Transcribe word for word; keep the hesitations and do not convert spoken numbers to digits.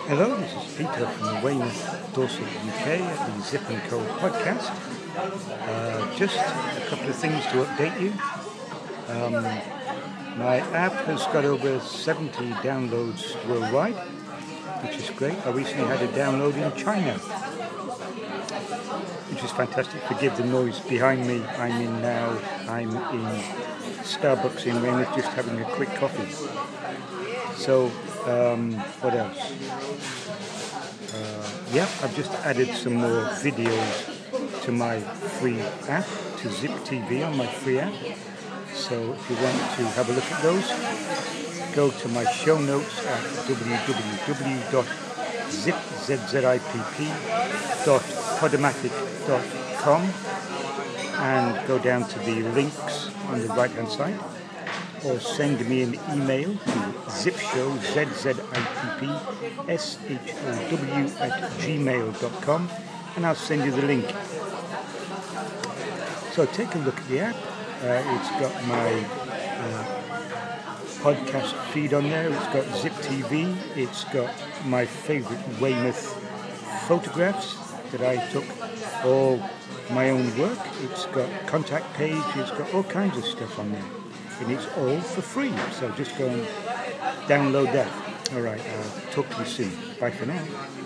Hello, this is Peter from Weymouth, Dorset, U K at the Zip and Co podcast. Uh, just a couple of things to update you. Um, my app has got over seventy downloads worldwide, which is great. I recently had a download in China, which is fantastic. Forgive the noise behind me. I'm in now. I'm in Starbucks in Weymouth, just having a quick coffee. So, um, what else? Uh, yeah, I've just added some more videos to my free app, to Zip T V on my free app. So if you want to have a look at those, go to my show notes at w w w dot zip dot podomatic dot com and go down to the links on the right hand side, or send me an email to zipshow, Z Z I P P S H O W at gmail dot com, and I'll send you the link. So take a look at the app. Uh, it's got my uh, podcast feed on there. It's got Zip T V. It's got my favourite Weymouth photographs that I took, all my own work. It's got contact page. It's got all kinds of stuff on there. And it's all for free, so just go and download that. All right, I'll talk to you soon. Bye for now.